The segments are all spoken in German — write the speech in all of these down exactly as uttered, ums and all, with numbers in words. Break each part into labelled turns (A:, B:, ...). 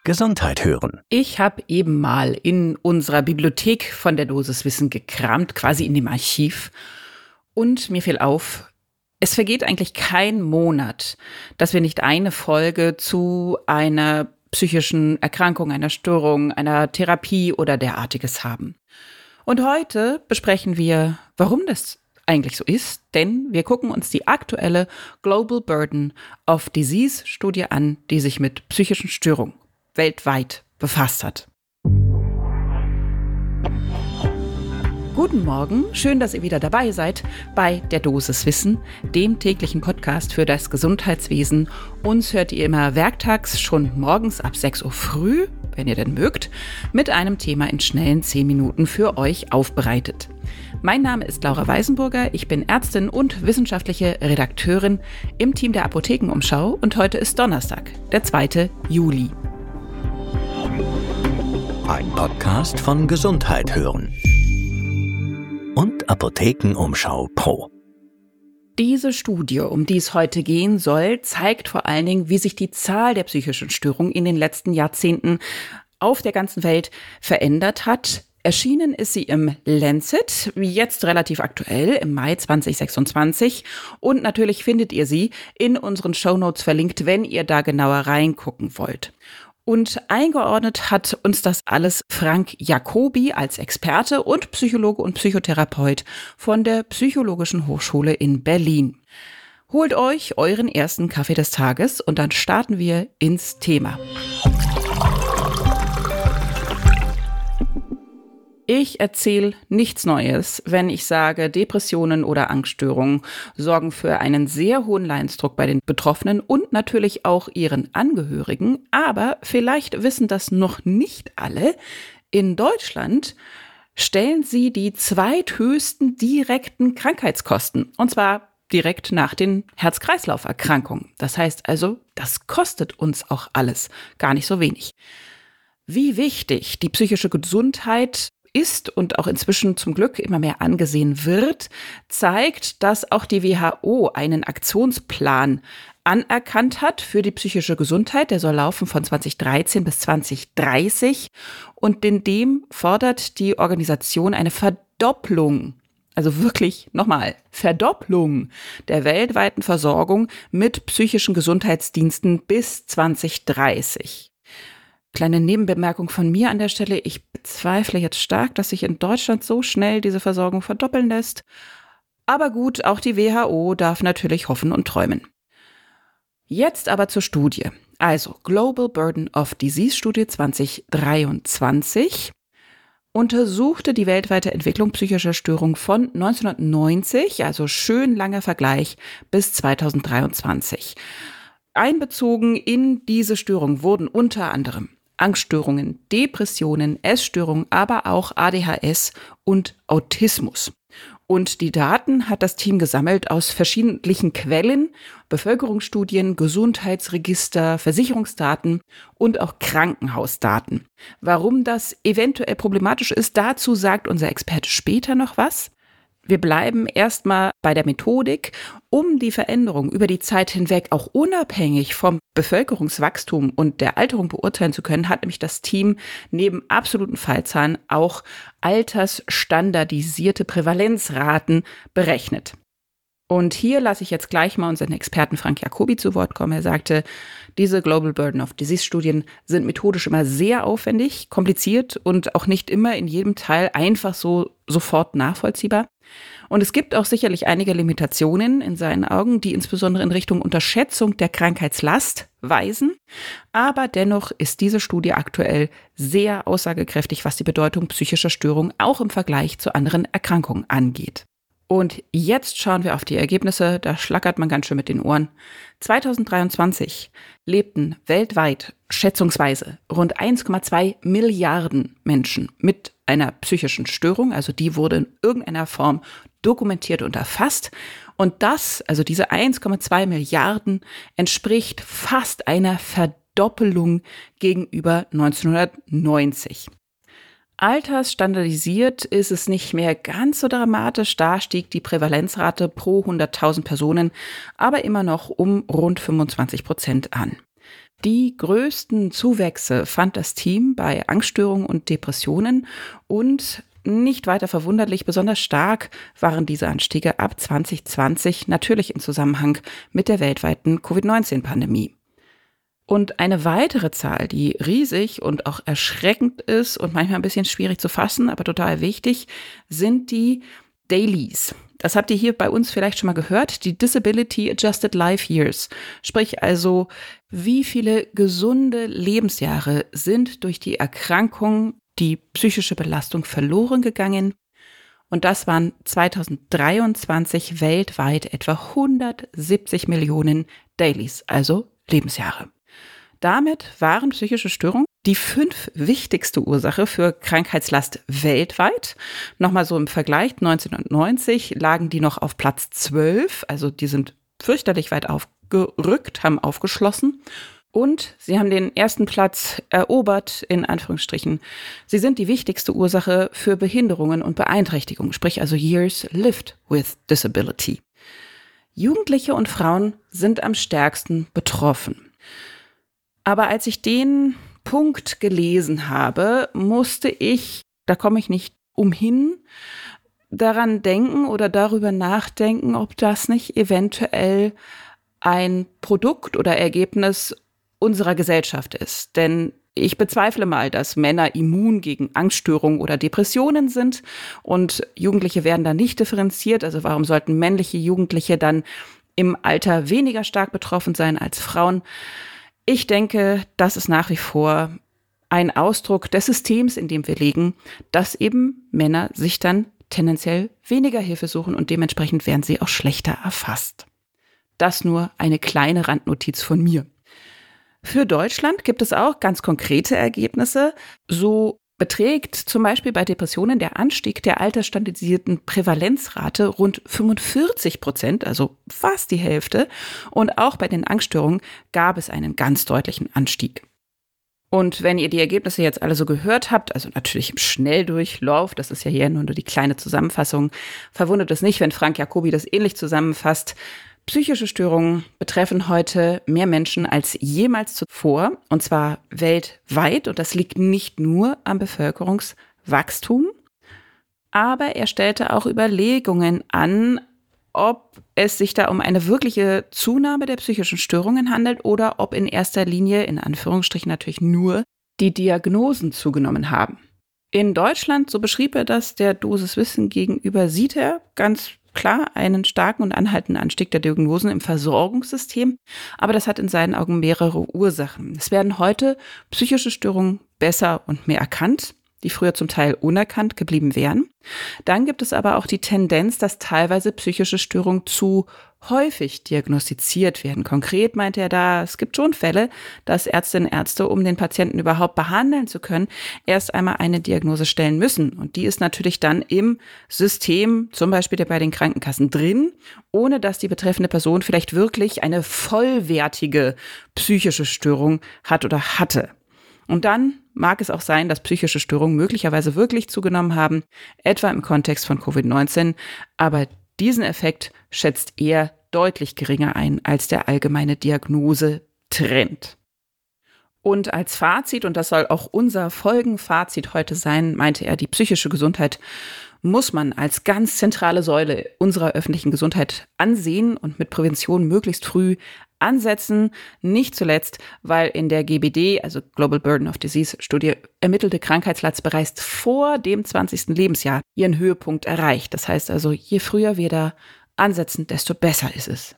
A: Gesundheit hören.
B: Ich habe eben mal in unserer Bibliothek von der Dosis Wissen gekramt, quasi in dem Archiv. Und mir fiel auf, es vergeht eigentlich kein Monat, dass wir nicht eine Folge zu einer psychischen Erkrankung, einer Störung, einer Therapie oder derartiges haben. Und heute besprechen wir, warum das eigentlich so ist, denn wir gucken uns die aktuelle Global Burden of Disease Studie an, die sich mit psychischen Störungen weltweit befasst hat. Guten Morgen, schön, dass ihr wieder dabei seid bei der Dosis Wissen, dem täglichen Podcast für das Gesundheitswesen. Uns hört ihr immer werktags schon morgens ab sechs Uhr früh, wenn ihr denn mögt, mit einem Thema in schnellen zehn Minuten für euch aufbereitet. Mein Name ist Laura Weisenburger, ich bin Ärztin und wissenschaftliche Redakteurin im Team der Apothekenumschau und heute ist Donnerstag, der zweite Juli.
A: Ein Podcast von Gesundheit hören und Apothekenumschau Pro.
B: Diese Studie, um die es heute gehen soll, zeigt vor allen Dingen, wie sich die Zahl der psychischen Störungen in den letzten Jahrzehnten auf der ganzen Welt verändert hat. Erschienen ist sie im Lancet, jetzt relativ aktuell, im Mai zwanzig sechsundzwanzig. Und natürlich findet ihr sie in unseren Shownotes verlinkt, wenn ihr da genauer reingucken wollt. Und eingeordnet hat uns das alles Frank Jacobi als Experte und Psychologe und Psychotherapeut von der Psychologischen Hochschule in Berlin. Holt euch euren ersten Kaffee des Tages und dann starten wir ins Thema. Ich erzähle nichts Neues, wenn ich sage, Depressionen oder Angststörungen sorgen für einen sehr hohen Leidensdruck bei den Betroffenen und natürlich auch ihren Angehörigen. Aber vielleicht wissen das noch nicht alle. In Deutschland stellen sie die zweithöchsten direkten Krankheitskosten. Und zwar direkt nach den Herz-Kreislauf-Erkrankungen. Das heißt also, das kostet uns auch alles gar nicht so wenig. Wie wichtig die psychische Gesundheit ist und auch inzwischen zum Glück immer mehr angesehen wird, zeigt, dass auch die W H O einen Aktionsplan anerkannt hat für die psychische Gesundheit. Der soll laufen von zweitausenddreizehn bis zweitausenddreißig und in dem fordert die Organisation eine Verdopplung, also wirklich nochmal Verdopplung der weltweiten Versorgung mit psychischen Gesundheitsdiensten bis zweitausenddreißig. Kleine Nebenbemerkung von mir an der Stelle. Ich bezweifle jetzt stark, dass sich in Deutschland so schnell diese Versorgung verdoppeln lässt. Aber gut, auch die W H O darf natürlich hoffen und träumen. Jetzt aber zur Studie. Also Global Burden of Disease Studie zwanzig dreiundzwanzig untersuchte die weltweite Entwicklung psychischer Störungen von neunzehnhundertneunzig, also schön langer Vergleich, bis zweitausenddreiundzwanzig. Einbezogen in diese Störung wurden unter anderem Angststörungen, Depressionen, Essstörungen, aber auch A D H S und Autismus. Und die Daten hat das Team gesammelt aus verschiedenen Quellen, Bevölkerungsstudien, Gesundheitsregister, Versicherungsdaten und auch Krankenhausdaten. Warum das eventuell problematisch ist, dazu sagt unser Experte später noch was. Wir bleiben erstmal bei der Methodik, um die Veränderung über die Zeit hinweg auch unabhängig vom Bevölkerungswachstum und der Alterung beurteilen zu können, hat nämlich das Team neben absoluten Fallzahlen auch altersstandardisierte Prävalenzraten berechnet. Und hier lasse ich jetzt gleich mal unseren Experten Frank Jacobi zu Wort kommen. Er sagte, diese Global Burden of Disease Studien sind methodisch immer sehr aufwendig, kompliziert und auch nicht immer in jedem Teil einfach so sofort nachvollziehbar. Und es gibt auch sicherlich einige Limitationen in seinen Augen, die insbesondere in Richtung Unterschätzung der Krankheitslast weisen. Aber dennoch ist diese Studie aktuell sehr aussagekräftig, was die Bedeutung psychischer Störungen auch im Vergleich zu anderen Erkrankungen angeht. Und jetzt schauen wir auf die Ergebnisse, da schlackert man ganz schön mit den Ohren. zweitausenddreiundzwanzig lebten weltweit schätzungsweise rund eins Komma zwei Milliarden Menschen mit einer psychischen Störung, also die wurde in irgendeiner Form dokumentiert und erfasst. Und das, also diese eins Komma zwei Milliarden, entspricht fast einer Verdoppelung gegenüber neunzehnhundertneunzig. Altersstandardisiert ist es nicht mehr ganz so dramatisch. Da stieg die Prävalenzrate pro hunderttausend Personen aber immer noch um rund fünfundzwanzig Prozent an. Die größten Zuwächse fand das Team bei Angststörungen und Depressionen und nicht weiter verwunderlich, besonders stark waren diese Anstiege ab zwanzig zwanzig, natürlich im Zusammenhang mit der weltweiten Covid neunzehn Pandemie. Und eine weitere Zahl, die riesig und auch erschreckend ist und manchmal ein bisschen schwierig zu fassen, aber total wichtig, sind die Dailies. Das habt ihr hier bei uns vielleicht schon mal gehört, die Disability Adjusted Life Years. Sprich also, wie viele gesunde Lebensjahre sind durch die Erkrankung, die psychische Belastung verloren gegangen? Und das waren zweitausenddreiundzwanzig weltweit etwa hundertsiebzig Millionen Dailies, also Lebensjahre. Damit waren psychische Störungen die fünf wichtigste Ursache für Krankheitslast weltweit. Nochmal so im Vergleich, neunzehnhundertneunzig lagen die noch auf Platz zwölf, also die sind fürchterlich weit aufgerückt, haben aufgeschlossen. Und sie haben den ersten Platz erobert, in Anführungsstrichen. Sie sind die wichtigste Ursache für Behinderungen und Beeinträchtigungen, sprich also Years lived with disability. Jugendliche und Frauen sind am stärksten betroffen. Aber als ich den Punkt gelesen habe, musste ich, da komme ich nicht umhin, daran denken oder darüber nachdenken, ob das nicht eventuell ein Produkt oder Ergebnis unserer Gesellschaft ist. Denn ich bezweifle mal, dass Männer immun gegen Angststörungen oder Depressionen sind und Jugendliche werden da nicht differenziert. Also warum sollten männliche Jugendliche dann im Alter weniger stark betroffen sein als Frauen? Ich denke, das ist nach wie vor ein Ausdruck des Systems, in dem wir leben, dass eben Männer sich dann tendenziell weniger Hilfe suchen und dementsprechend werden sie auch schlechter erfasst. Das nur eine kleine Randnotiz von mir. Für Deutschland gibt es auch ganz konkrete Ergebnisse. So beträgt zum Beispiel bei Depressionen der Anstieg der altersstandardisierten Prävalenzrate rund fünfundvierzig Prozent, also fast die Hälfte. Und auch bei den Angststörungen gab es einen ganz deutlichen Anstieg. Und wenn ihr die Ergebnisse jetzt alle so gehört habt, also natürlich im Schnelldurchlauf, das ist ja hier nur die kleine Zusammenfassung, verwundert es nicht, wenn Frank Jacobi das ähnlich zusammenfasst. Psychische Störungen betreffen heute mehr Menschen als jemals zuvor, und zwar weltweit. Und das liegt nicht nur am Bevölkerungswachstum, aber er stellte auch Überlegungen an, ob es sich da um eine wirkliche Zunahme der psychischen Störungen handelt oder ob in erster Linie, in Anführungsstrichen natürlich nur, die Diagnosen zugenommen haben. In Deutschland, so beschrieb er das, der Dosis Wissen gegenüber, sieht er ganz klar einen starken und anhaltenden Anstieg der Diagnosen im Versorgungssystem, aber das hat in seinen Augen mehrere Ursachen. Es werden heute psychische Störungen besser und mehr erkannt, die früher zum Teil unerkannt geblieben wären. Dann gibt es aber auch die Tendenz, dass teilweise psychische Störungen zu häufig diagnostiziert werden. Konkret meint er da, es gibt schon Fälle, dass Ärztinnen und Ärzte, um den Patienten überhaupt behandeln zu können, erst einmal eine Diagnose stellen müssen. Und die ist natürlich dann im System, zum Beispiel bei den Krankenkassen drin, ohne dass die betreffende Person vielleicht wirklich eine vollwertige psychische Störung hat oder hatte. Und dann mag es auch sein, dass psychische Störungen möglicherweise wirklich zugenommen haben, etwa im Kontext von Covid neunzehn, aber diesen Effekt schätzt er deutlich geringer ein als der allgemeine Diagnosetrend. Und als Fazit, und das soll auch unser Folgenfazit heute sein, meinte er, die psychische Gesundheit muss man als ganz zentrale Säule unserer öffentlichen Gesundheit ansehen und mit Prävention möglichst früh ansetzen. Nicht zuletzt, weil in der G B D, also Global Burden of Disease Studie, ermittelte Krankheitslast bereits vor dem zwanzigsten Lebensjahr ihren Höhepunkt erreicht. Das heißt also, je früher wir da ansetzen, desto besser ist es.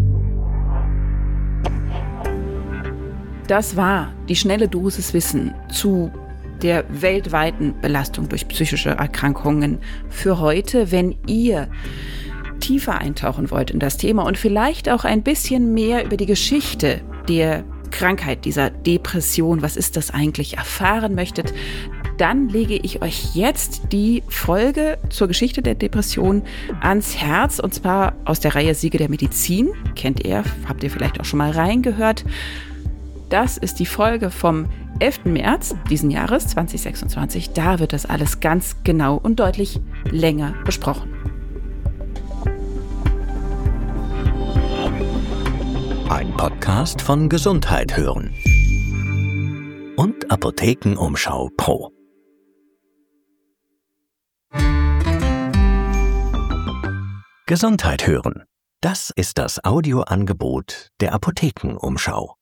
B: Das war die schnelle Dosis Wissen zu der weltweiten Belastung durch psychische Erkrankungen für heute. Wenn ihr tiefer eintauchen wollt in das Thema und vielleicht auch ein bisschen mehr über die Geschichte der Krankheit, dieser Depression, was ist das eigentlich, erfahren möchtet, dann lege ich euch jetzt die Folge zur Geschichte der Depression ans Herz, und zwar aus der Reihe Siege der Medizin. Kennt ihr, habt ihr vielleicht auch schon mal reingehört. Das ist die Folge vom elften März diesen Jahres zweitausendsechsundzwanzig. Da wird das alles ganz genau und deutlich länger besprochen.
A: Ein Podcast Podcast von Gesundheit hören und Apothekenumschau Pro. Gesundheit hören. Das ist das Audioangebot der Apothekenumschau.